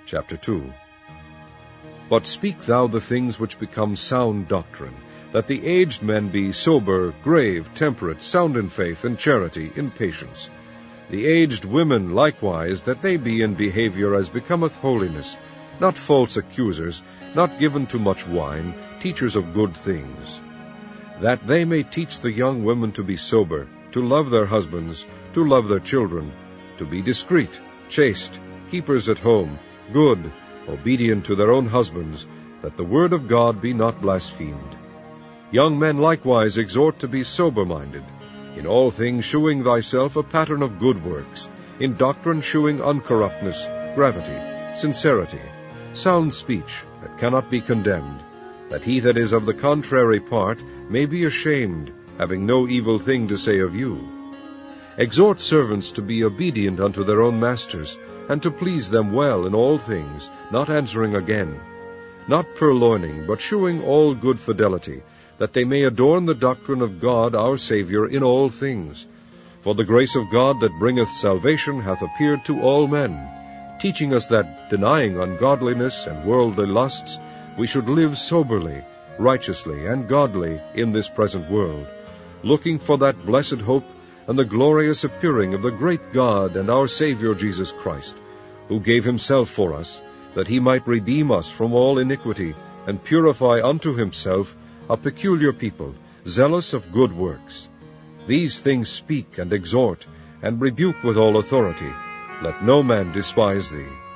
Chapter 2. But speak thou the things which become sound doctrine, that the aged men be sober, grave, temperate, sound in faith, in charity, in patience. The aged women likewise, that they be in behavior as becometh holiness, not false accusers, not given to much wine, teachers of good things. That they may teach the young women to be sober, to love their husbands, to love their children, to be discreet, chaste, keepers at home, good, obedient to their own husbands, that the word of God be not blasphemed. Young men likewise exhort to be sober-minded, in all things shewing thyself a pattern of good works, in doctrine shewing uncorruptness, gravity, sincerity, sound speech that cannot be condemned, that he that is of the contrary part may be ashamed, having no evil thing to say of you. Exhort servants to be obedient unto their own masters, and to please them well in all things, not answering again, not purloining, but shewing all good fidelity, that they may adorn the doctrine of God our Saviour in all things. For the grace of God that bringeth salvation hath appeared to all men, teaching us that, denying ungodliness and worldly lusts, we should live soberly, righteously, and godly in this present world, looking for that blessed hope and the glorious appearing of the great God and our Saviour Jesus Christ, who gave himself for us, that he might redeem us from all iniquity, and purify unto himself a peculiar people, zealous of good works. These things speak and exhort, and rebuke with all authority. Let no man despise thee.